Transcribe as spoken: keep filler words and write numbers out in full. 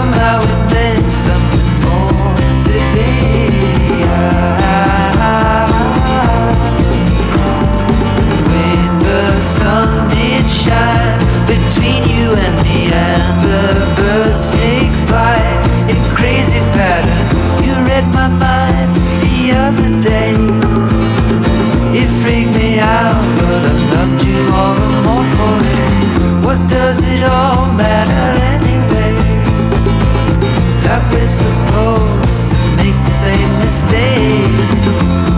somehow it meant something more today. When the sun did shine between you and me, and the birds take flight in crazy patterns, you read my mind the other day. It freaked me out, but I loved you all the more for it. What does it all matter anyway? Like we're supposed to make the same mistakes.